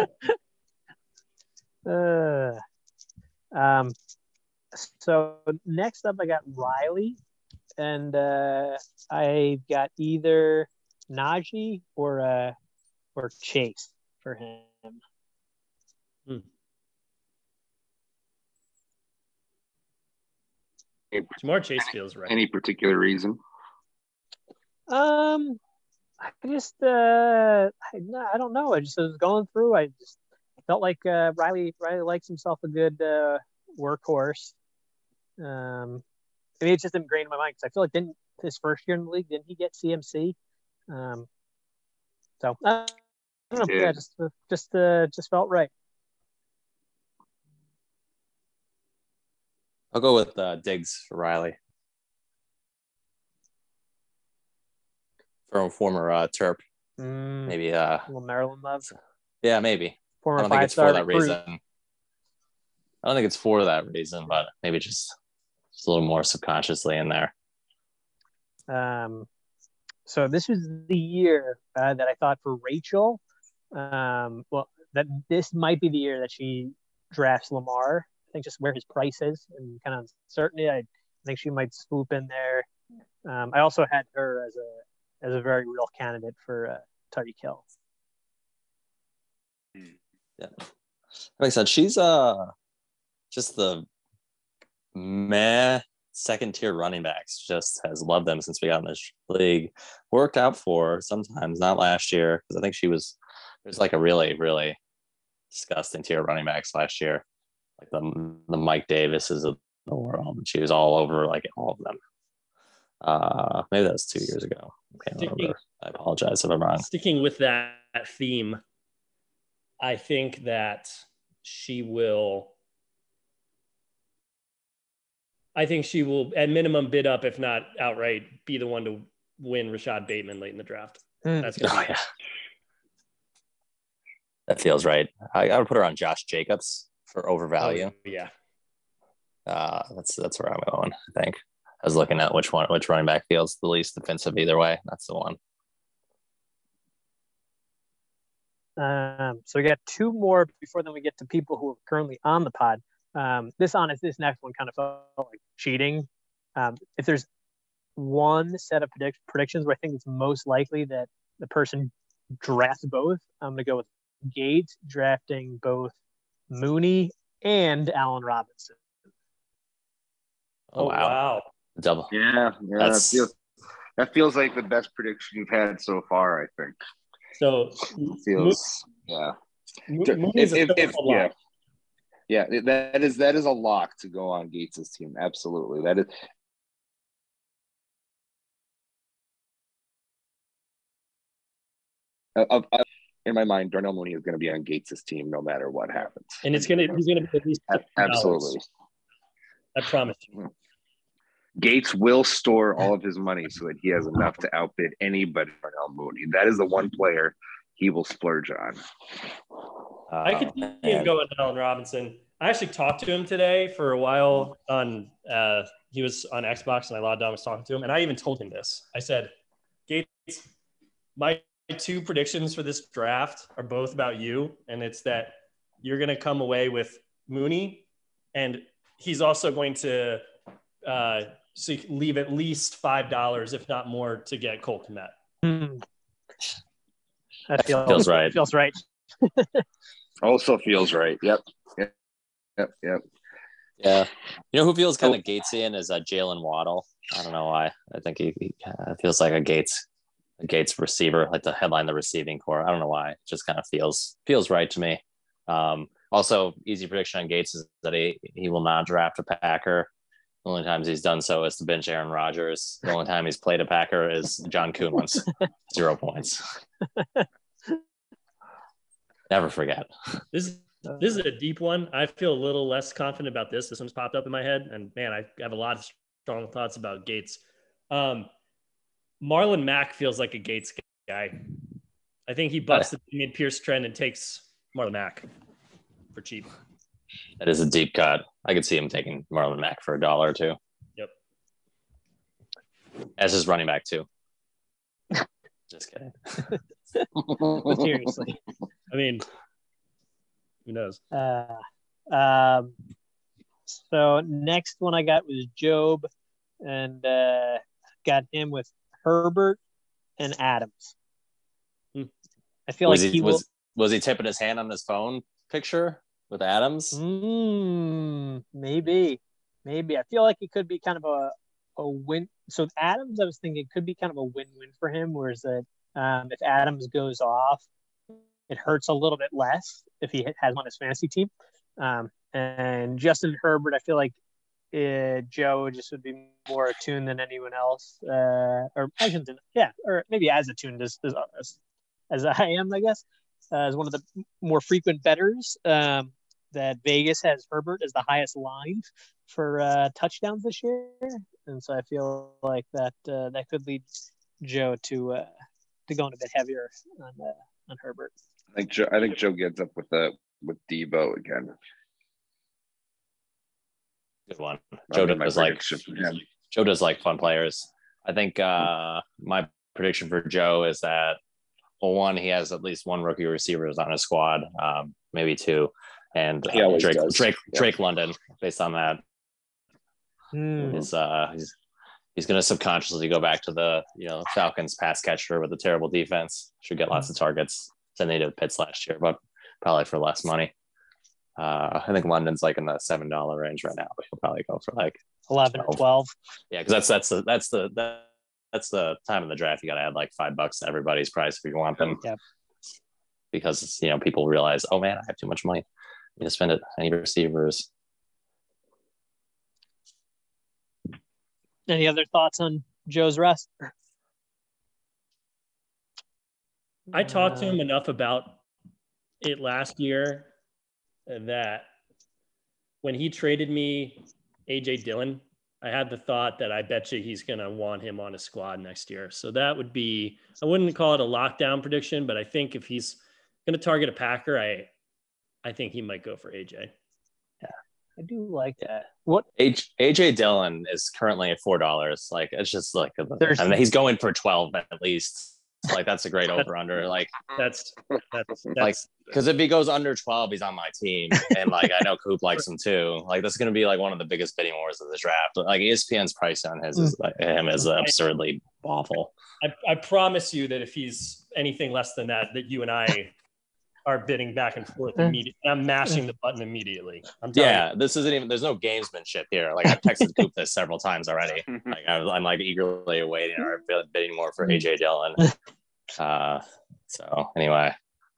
So next up, I got Riley, and I got either Najee or Chase for him. Jamar Chase feels right. Any particular reason? I just I don't know. I was going through. I felt like Riley likes himself a good workhorse. Maybe it's just ingrained in my mind because I feel like didn't his first year in the league didn't he get CMC? So I don't know. Yeah, just felt right. I'll go with Diggs for Riley. From former Terp. Maybe a little Maryland love. Yeah, maybe. Former I don't think it's for that reason. I don't think it's for that reason, but maybe just a little more subconsciously in there. So this was the year that I thought for Rachel, that this might be the year that she drafts Lamar. I think just where his price is and kind of uncertainty. I think she might swoop in there. I also had her as a very real candidate for Tyreek Hill. Yeah, like I said, she's just the second tier running backs. Just has loved them since we got in this league. Worked out for her sometimes, not last year because I think there's like a really, really disgusting tier running backs last year, like the Mike Davises of the world. She was all over like all of them. Maybe that was 2 years ago. I can't remember. I apologize if I'm wrong. Sticking with that theme, I think that she will at minimum bid up, if not outright, be the one to win Rashad Bateman late in the draft. That's gonna be That feels right. I would put her on Josh Jacobs for overvalue. Yeah. That's where I'm going, I think. I was looking at which running back feels the least defensive either way. That's the one. So we got two more before then we get to people who are currently on the pod. This next one kind of felt like cheating. If there's one set of predictions where I think it's most likely that the person drafts both, I'm going to go with Gates drafting both Mooney and Allen Robinson. Oh, wow. Double. Yeah. That feels like the best prediction you've had so far, I think. So feels yeah. Yeah, that is a lock to go on Gates' team. Absolutely. That is in my mind, Darnell Mooney is going to be on Gates' team no matter what happens. And he's going to be at least $50. Absolutely. I promise you. Gates will store all of his money so that he has enough to outbid anybody Darnell Mooney. That is the one player he will splurge on. I could see him going to Allen Robinson. I actually talked to him today for a while on he was on Xbox and I logged on, was talking to him, and I even told him this. I said, Gates, my two predictions for this draft are both about you, and it's that you're going to come away with Mooney, and he's also going to leave at least $5, if not more, to get Cole Kmet. That feels right. Feels right. Also feels right. Yep. Yeah. You know who feels kind of Gatesian is Jalen Waddle. I don't know why. I think he feels like a Gates receiver, like the headline, the receiving core. I don't know why. It just kind of feels right to me. Also, easy prediction on Gates is that he will not draft a Packer. The only times he's done so is to bench Aaron Rodgers. The only time he's played a Packer is John Kuhn once. 0 points. Never forget. This is a deep one. I feel a little less confident about this. This one's popped up in my head, and man, I have a lot of strong thoughts about Gates. Marlon Mack feels like a Gates guy. I think he bucks the Dameon Pierce trend and takes Marlon Mack for cheap. That is a deep cut. I could see him taking Marlon Mack for $1 or $2. Yep. As his running back too. Just kidding. Seriously. I mean, who knows? So next one I got was Job, and got him with Herbert and Adams. I feel was he tipping his hand on his phone picture with Adams? Maybe. I feel like it could be kind of a win. So Adams, I was thinking, could be kind of a win-win for him, whereas that if Adams goes off, it hurts a little bit less if he has him on his fantasy team. And Justin Herbert, I feel like Joe just would be more attuned than anyone else, or maybe as attuned as I am, I guess, as one of the more frequent bettors. That Vegas has Herbert as the highest line for touchdowns this year, and so I feel like that could lead Joe to going a bit heavier on Herbert. I think Joe gets up with Debo again. Good one. Joe does like fun players. I think my prediction for Joe is that, well, one, he has at least one rookie receivers on his squad, maybe two, and Drake London. Based on that, he's going to subconsciously go back to the Falcons pass catcher with a terrible defense. Should get lots of targets. Send they did Pitts last year, but probably for less money. I think London's like in the $7 range right now, but he'll probably go for like 11 or 12. Yeah, because that's the time in the draft. You got to add like $5 to everybody's price if you want them. Yep. Because people realize, oh man, I have too much money. I'm gonna spend it. I need receivers. Any other thoughts on Joe's rest? I talked to him enough about it last year that when he traded me AJ Dillon, I had the thought that I bet you he's going to want him on his squad next year. So that would be, I wouldn't call it a lockdown prediction, but I think if he's going to target a Packer, I think he might go for AJ. Yeah. I do like that. What AJ Dillon is currently at $4. Like it's just like I mean, he's going for 12 at least. Like that's a great over under. Like that's like because if he goes under 12, he's on my team, and like I know Coop likes him too. Like that's gonna be like one of the biggest bidding wars of the draft. Like ESPN's price on his is like, him is absurdly awful. I promise you that if he's anything less than that you and I are bidding back and forth immediately. I'm mashing the button immediately. This isn't even. There's no gamesmanship here. Like I've texted Coop this several times already. Like I'm like eagerly awaiting our bidding more for AJ Dillon. So anyway.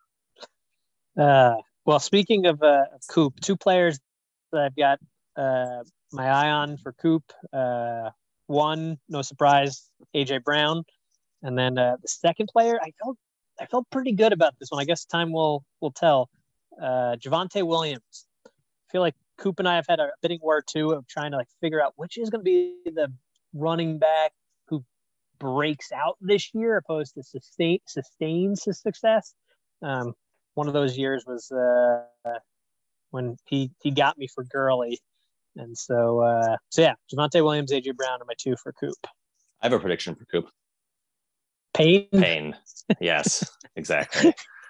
Well, speaking of Coop, two players that I've got my eye on for Coop. One, no surprise, AJ Brown, and then the second player, I felt pretty good about this one. I guess time will tell. Javonte Williams. I feel like Coop and I have had a bidding war too of trying to like figure out which is going to be the running back who breaks out this year, opposed to sustains his success. One of those years was when he got me for Gurley, and so yeah, Javonte Williams, AJ Brown are my two for Coop. I have a prediction for Coop. Pain. Yes, exactly.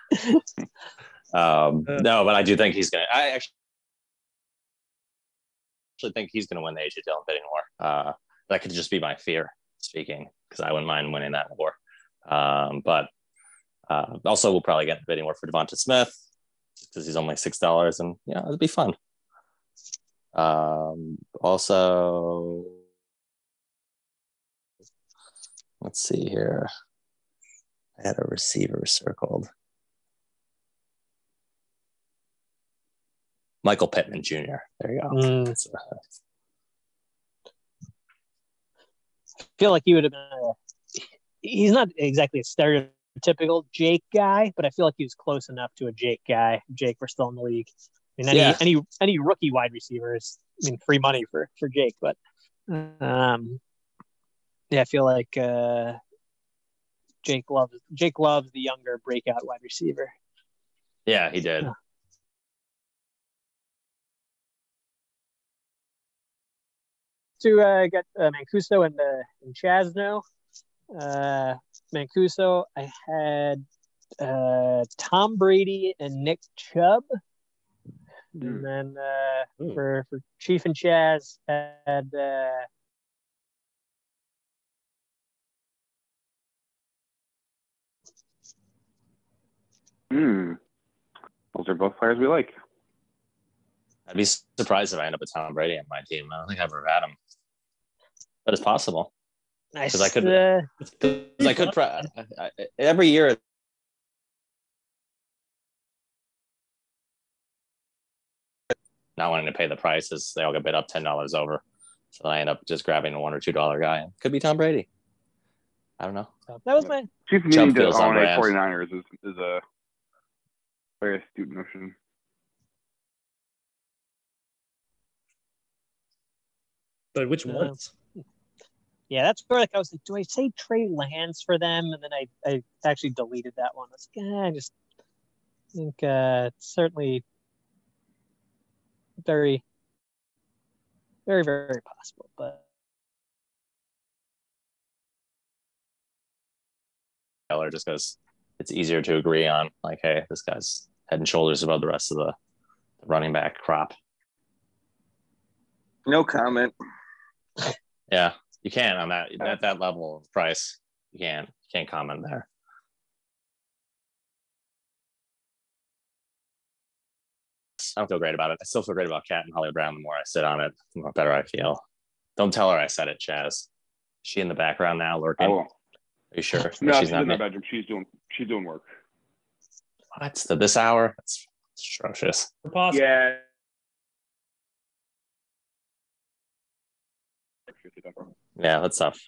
No, but I do think he's gonna. I actually think he's gonna win the AJ Dillon bidding war. That could just be my fear speaking, because I wouldn't mind winning that war. But also, we'll probably get the bidding war for Devonta Smith because he's only $6, and it'll be fun. Also, let's see here. I had a receiver circled. Michael Pittman Jr. There you go. I feel like he would have been. He's not exactly a stereotypical Jake guy, but I feel like he was close enough to a Jake guy. Jake, we're still in the league. I mean, any rookie wide receiver is, free money for Jake. But I feel like Jake loves the younger breakout wide receiver. Yeah, he did. To get Mancuso and Chaz now. Mancuso, I had Tom Brady and Nick Chubb. And then for Chief and Chaz, I had Those are both players we like. I'd be surprised if I end up with Tom Brady on my team. I don't think I've ever had him, but it's possible. Nice. Because I could every year. Not wanting to pay the prices, they all get bid up $10 over. So I end up just grabbing a $1 or $2 guy. Could be Tom Brady. I don't know. That was my Chief needing to own 49ers is a very astute notion. But which ones? Yeah, that's where I was like, do I say Trey Lance for them? And then I actually deleted that one. I was like, I just think it's certainly very, very, very possible. But just because it's easier to agree on, like, hey, this guy's head and shoulders above the rest of the running back crop. No comment. Yeah, you can't on that at that level of price. You can't comment there. I don't feel great about it. I still feel great about Cat and Holly Brown. The more I sit on it, the more better I feel. Don't tell her I said it, Chaz. Is she in the background now lurking? I won't. Are you sure? No, she's in the bedroom. She's doing work. What? This hour? That's atrocious. Yeah. Yeah, that's tough.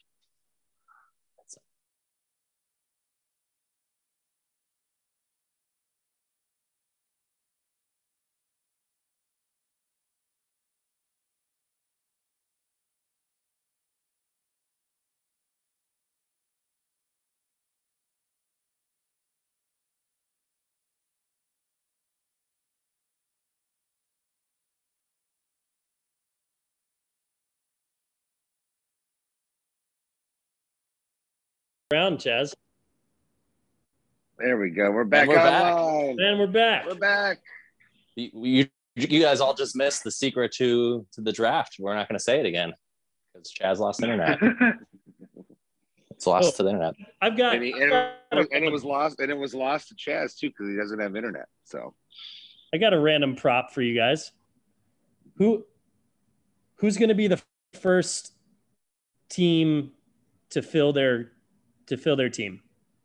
around, Chaz. There we go. We're back online. And we're back. We're back. You guys all just missed the secret to the draft. We're not going to say it again because Chaz lost internet. It's lost to the internet. I've got, and it was lost to Chaz too because he doesn't have internet. So I got a random prop for you guys. Who's going to be the first team to fill their team?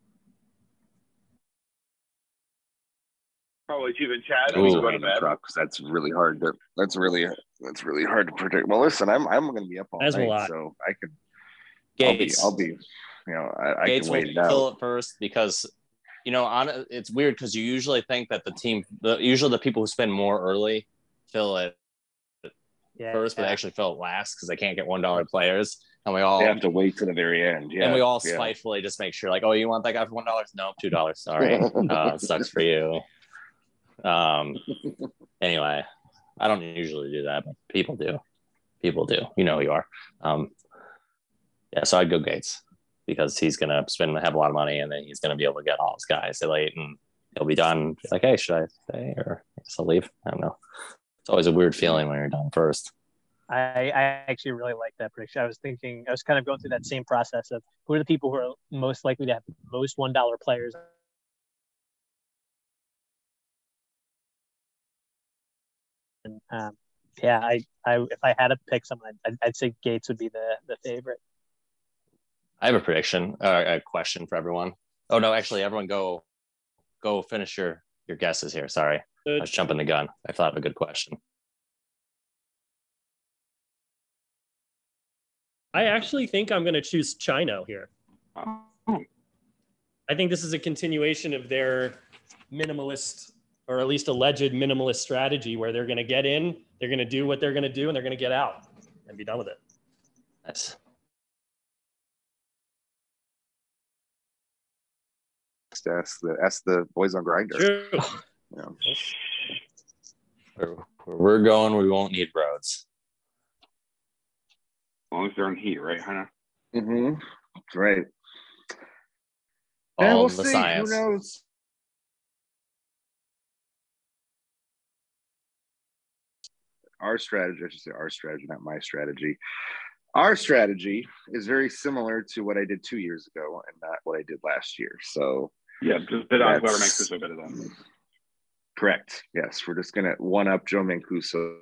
Probably Chief and Chad. Because that's really hard to predict. Well, listen, I'm going to be up all night, so I can. Gates. I'll be. I Gates can wait will it out. fill it first because, it's weird because you usually think that usually the people who spend more early fill it first, but they actually fill it last because they can't get $1 players, and they have to wait to the very end. Yeah, and we all spitefully just make sure, like, oh, you want that guy for $1? Nope, $2. Sorry, it sucks for you. Anyway, I don't usually do that, but people do. You know who you are. So I'd go Gates because he's gonna have a lot of money, and then he's gonna be able to get all his guys late, and he'll be done. Like, hey, should I stay or I guess I'll leave? I don't know. It's always a weird feeling when you're done first. I actually really like that prediction. I was kind of going through that same process of who are the people who are most likely to have the most $1 players. And if I had to pick someone, I'd say Gates would be the favorite. I have a prediction, a question for everyone. Oh no, actually, everyone go finish your guesses here. Sorry, I was jumping the gun. I thought of a good question. I actually think I'm going to choose Chino here. I think this is a continuation of their minimalist, or at least alleged minimalist strategy, where they're going to get in, they're going to do what they're going to do, and they're going to get out and be done with it. Nice. Ask the boys on Grindr. True. Where we're going, we won't need roads. As long as they're on heat, right, Hannah? Mm-hmm. That's right. All we'll the see. science. Who knows? Our strategy, I should say our strategy, not my strategy. Our strategy is very similar to what I did 2 years ago and not what I did last year. So yeah, just bid on whoever Mancuso better than. Correct. Yes, we're just gonna one up Joe Mancuso.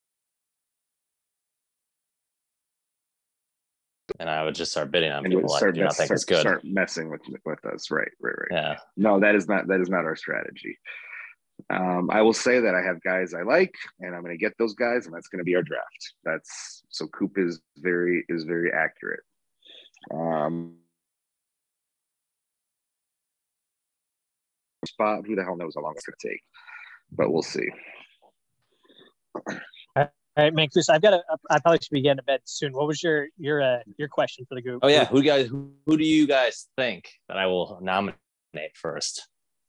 And I would just start bidding on people I do not think is good. Start messing with us. Right. Yeah. No, that is not our strategy. I will say that I have guys I like, and I'm going to get those guys, and that's going to be our draft. So Coop is very accurate. Spot, who the hell knows how long it's going to take, but we'll see. All right, Mancuso, I probably should be getting to bed soon. What was your question for the group? Oh yeah, who do you guys think that I will nominate first?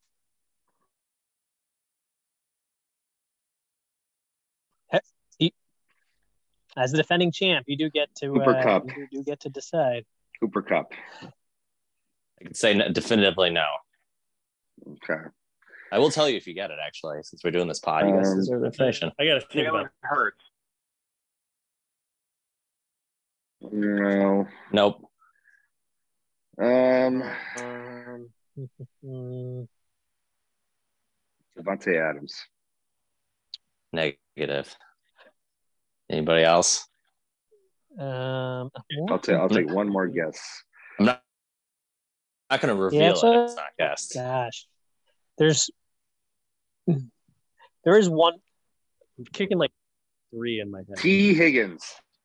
As the defending champ, you do get to Cooper Kupp. You do get to decide. Cooper Kupp. I can say definitively no. Okay. I will tell you if you get it. Actually, since we're doing this pod, you guys deserve information. I got to think about it. Hurts. No. Nope. Davante Adams. Negative. Anybody else? I'll take one more guess. I'm not going to reveal it. It's not guessed. Gosh, there is one. I'm kicking like 3 in my head. T. Higgins.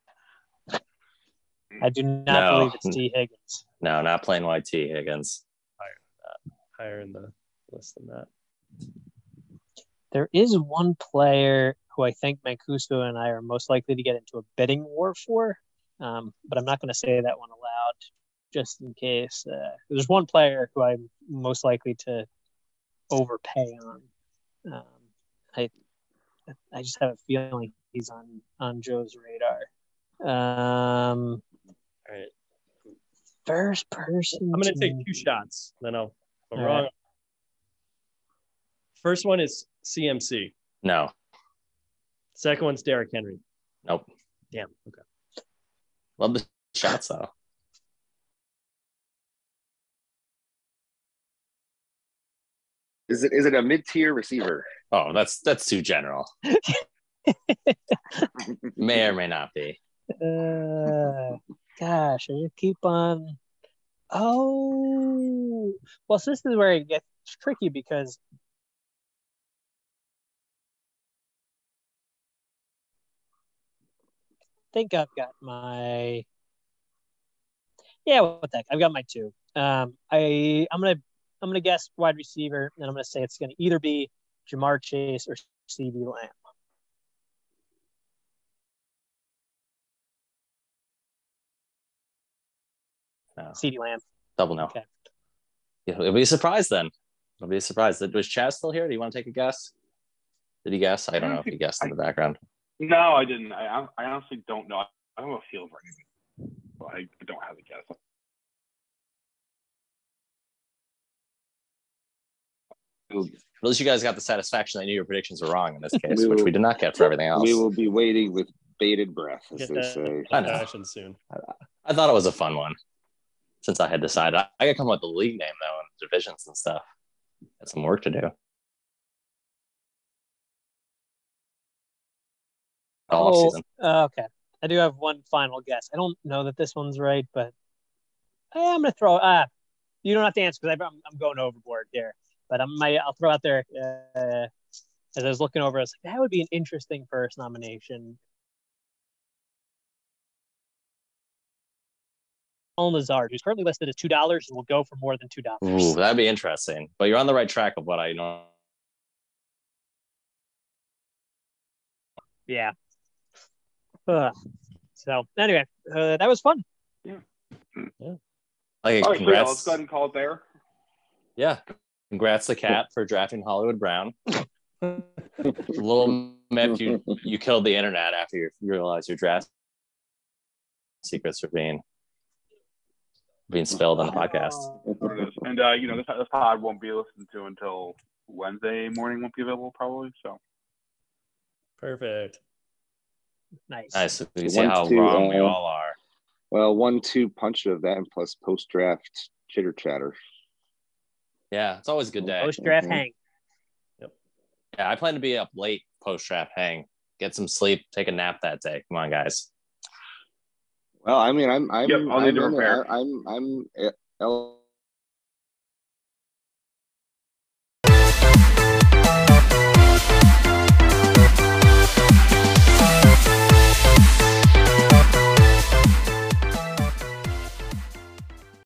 I do not believe it's T. Higgins. No, not plain white T. Higgins. Higher in the list than that. There is one player who I think Mancuso and I are most likely to get into a bidding war for, but I'm not going to say that one aloud just in case. There's one player who I'm most likely to overpay on. I just have a feeling he's on Joe's radar. All right. First person. I'm going to take 2 shots. Then I'm wrong. Right. First one is CMC. No. Second one's Derrick Henry. Nope. Damn. Okay. Love the shots though. Is it a mid-tier receiver? Oh, that's too general. May or may not be. Gosh, I keep on. Oh, well, so this is where it gets tricky because I think I've got my. Yeah, what the heck? I've got my 2. I'm gonna guess wide receiver, and I'm gonna say it's gonna either be Ja'Marr Chase or CeeDee Lamb. No. CeeDee Lamb. Double no. Okay. Yeah, it'll be a surprise then. It'll be a surprise. Was Chaz still here? Do you want to take a guess? Did he guess? I don't know if he guessed in the background. No, I didn't. I honestly don't know. I don't have a feel for anything. Well, I don't have a guess. At least you guys got the satisfaction that I knew your predictions were wrong in this case, which we did not get for everything else. We will be waiting with bated breath, as they say. I know. Soon. I thought it was a fun one. Since I had decided, I got to come up with the league name though and divisions and stuff. Got some work to do. Okay. I do have one final guess. I don't know that this one's right, but I'm gonna throw. You don't have to answer because I'm going overboard here. But I'll throw out there. As I was looking over, I was like, that would be an interesting first nomination. Allen Lazard, who's currently listed as $2, and will go for more than $2. Ooh, that'd be interesting. But you're on the right track of what I know. Yeah. So anyway, that was fun. Yeah. Like, all right, congrats. so yeah, let's go ahead and call it there. Yeah. Congrats to Cat for drafting Hollywood Brown. Little myth, you killed the internet after you realized your draft secrets are being spilled on the podcast. And this pod won't be listened to until Wednesday morning. Won't be available probably. So perfect. Nice. So we can see how wrong we all are. Well, 1-2 punch of that, and plus post-draft chitter chatter. Yeah, it's always a good day. Post-draft hang. Yep. Yeah, I plan to be up late post-draft hang. Get some sleep, take a nap that day. Come on, guys. Well, I mean, I'm